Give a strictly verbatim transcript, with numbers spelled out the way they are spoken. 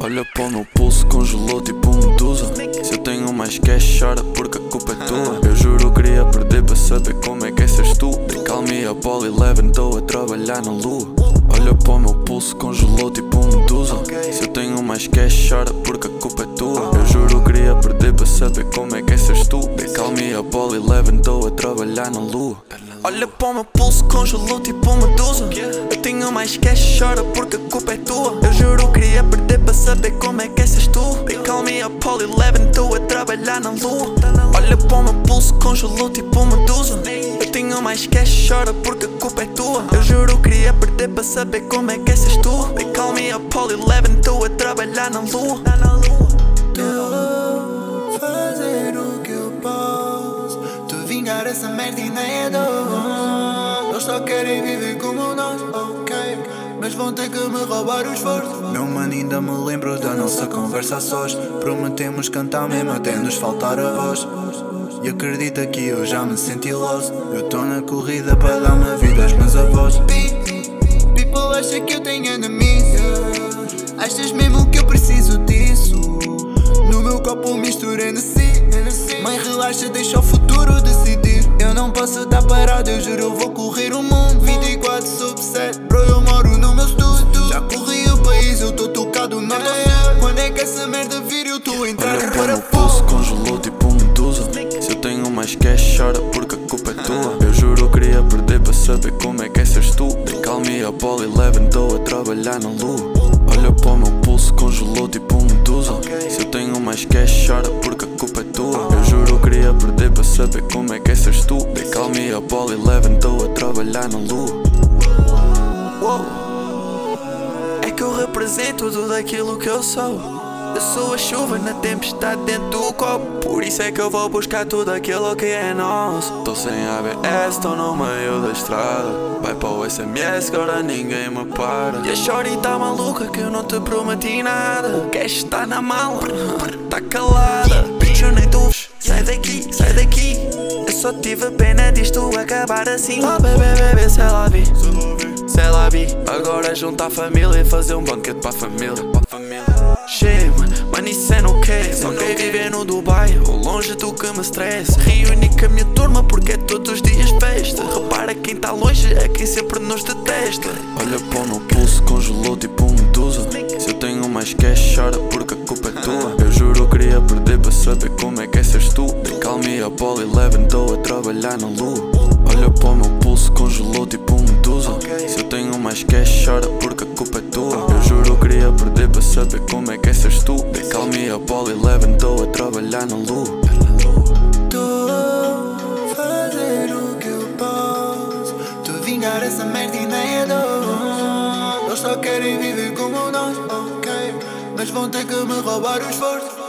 Olha para o meu pulso, congelou tipo medusa. Se eu tenho mais cash, chora porque a culpa é tua. Eu juro queria perder para saber como é que é seres tu. They call me a Apollo eleven, estou a trabalhar na lua. Olha para o meu pulso, congelou tipo medusa. Se eu tenho mais cash, chora porque a culpa é tua. Eu juro queria perder para saber como é que é seres tu. They call me a Apollo eleven, estou a trabalhar na lua. Olha para o meu pulso, congelou tipo medusa. Eu tenho mais cash, chora porque a culpa é tua. Eu juro queria perder para saber como é que é seres tu. They call me Apollo eleven, estou a trabalhar na lua. Olha para o meu pulso, congelou tipo medusa. Eu tenho mais cash, chora porque a culpa é tua. Eu juro queria perder para saber como é que é seres tu. They call me Apollo eleven, estou a trabalhar na lua. Tô fazer o que eu posso. Tô vingar essa merda e nem é doce. Eles só querem viver como nós, ok, mas vão ter que me roubar o esforço. Meu mano, ainda me lembro da nossa conversa a sós. Prometemos cantar mesmo até nos faltar a voz. E acredita que eu já me senti lost. Eu tô na corrida para dar uma vida aos meus avós. People acham que eu tenho enemies. Achas mesmo que eu preciso disso? No meu copo mistura N-C. Mãe, relaxa, deixa o futuro decidir. Eu não posso estar parado, eu juro eu vou correr o mundo vinte e quatro sobre sete, bro, eu moro no meu estúdio. Já corri o país, eu tô tocado na sul. Quando é que essa merda vir, eu tô a entrar em parafuso. Olha para o pulso, congelou tipo medusa. Se eu tenho mais cash, chora porque a culpa é tua. Eu juro queria perder para saber como é que é seres tu. They call me Apollo eleven, estou a trabalhar na lua. Olha para o meu pulso, congelou tipo medusa. Se eu tenho mais cash, chora porque a culpa é tua. Eu juro queria perder para saber como é que é seres tu. They call me Apollo eleven, estou a trabalhar na lua. Uou. É que eu represento tudo aquilo que eu sou. Eu sou a chuva na tempestade dentro do copo. Por isso é que eu vou buscar tudo aquilo que é nosso. Tô sem A B S, tô no meio da estrada. Vai para o S M S, agora ninguém me para. E a shorty tá maluca que eu não te prometi nada. O cash tá na mala, tá calada. Bitch, eu nem tô. Sai daqui, sai daqui. Eu só tive pena disto acabar assim. Oh bebê, bebê, sei lá vi, sei lá vi. Agora juntar a família e fazer um banquete para a família. Che, mano, isso é no que? Só quer viver no Dubai ou longe do que me estressa. Reúne com a minha turma porque é todos os dias festa. Repara quem tá longe é quem sempre nos detesta. Olha para o meu pulso, congelou tipo medusa. Se eu tenho mais cash, chora porque a culpa é tua. Eu juro queria perder para saber como é que é seres tu. They call me Apollo eleven, estou a trabalhar na lua. Olha para o meu pulso, congelou tipo medusa. Se eu tenho mais cash, chora porque a culpa é tua. Eu juro queria perder para saber como é que é seres tu. They call me Apollo eleven, estou a trabalhar na lua. Tô a fazer o que eu posso. Tô a vingar essa merda e nem é doce. Eles só querem viver como nós, ok, mas vão ter que me roubar o esforço.